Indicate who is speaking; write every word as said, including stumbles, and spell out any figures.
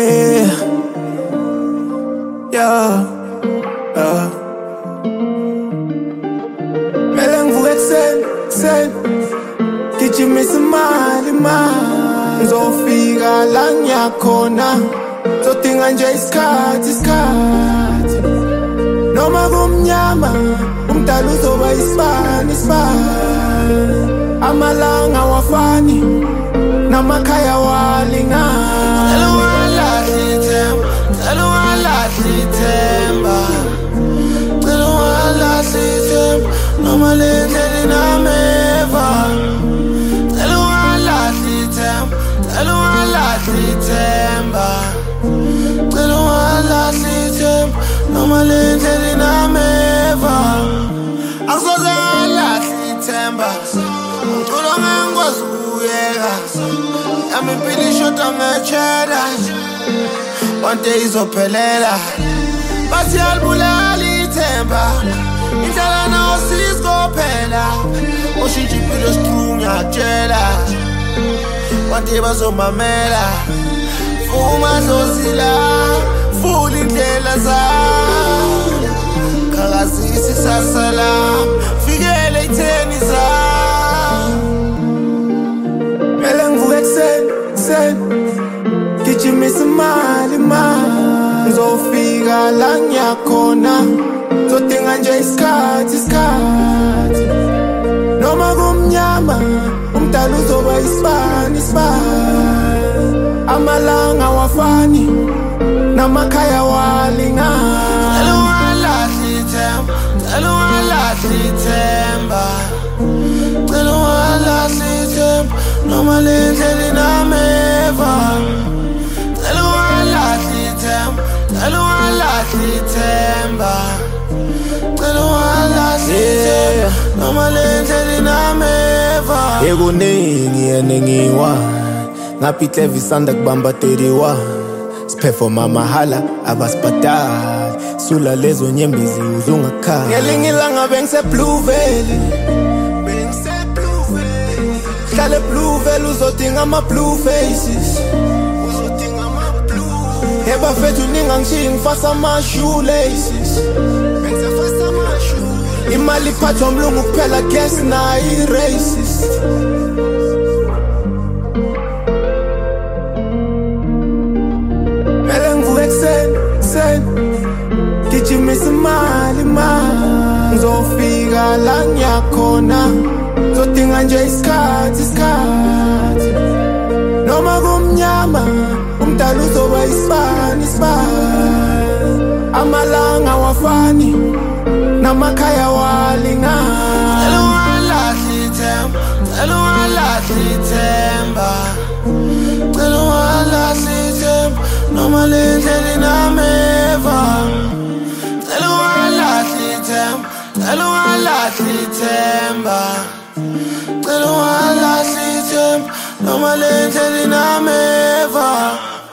Speaker 1: Yeah, yeah, yeah. Mele ngivuke ekuseni, ekuseni gijimisa imali, imali. Ngizofika la ngiyakhona, ngizodinga nje isikhathi, isikhathi. Noma kumnyama, umdala uzoba isibani, isibani. Amalanga wafani, namakhaya walingana.
Speaker 2: Tell walahla ithemba, tell walahla ithemba, tell walahla ithemba, noma lendlela inameva. Tell walahla ithemba, tell walahla ithemba, tell walahla ithemba, noma lendlela inameva. Akusoze walahla ithemba, umculo ngangikwazi ukuyeka. Yami impilo ishoda ngecheda, one day izophelela. Bathi alibulala ithemba, indlela nawo siskophela. Ushintsha impilo strong ngiyakutshela, one day bazomamela. Fuma zozila, fula indlela zami, khangazisi sasala, fikele itheni zami.
Speaker 1: Mele ngivuke ekuseni, ekuseni gijimisa imali, imali. Ngizofika la ngiyakhona, ngizodinga nje isikhathi, isikhathi. Noma kumnyama, umdala uzoba isibani, isibani. Amalanga wafani, namakhaya walingana.
Speaker 2: Tell walahla ithemba, tell walahla ithemba, tell walahla ithemba, noma lendlela inameva. Tell walahla ithemba, tell walahla ithemba, tell walahla ithemba, noma lendlela inameva.
Speaker 1: Ekuningi yenengiwa, ngaphihle visanda kubamba thirty-one. Siperforma mahala, abasibhadali. Sula lezo nyembezi uzungakhala. Ngelinye ilanga bengise Blue Valley, bengise Blue Valley. Hlale Blue Valley uzodinga ama blue faces, uzodinga ama blue. Heba fethu ningangishiyi ngifasa ama shoelaces, bengise fasa ama shoelaces. Imali iphathwa umlungu kuphela, gas na i-racist. Mele ngivuke ekuseni, ekuseni gijimisa imali, imali. Ngizofika la ngiyakhona, ngizodinga nje isikhathi, isikhathi. Noma kumnyama, umdala uzoba isibani, isibani. Amalanga wafani, namakhaya walingana.
Speaker 2: Tell walahla ithemba, tell walahla ithemba, tell walahla ithemba, noma lendlela inameva. Tell walahla ithemba, tell walahla ithemba, tell walahla ithemba, noma lendlela inameva.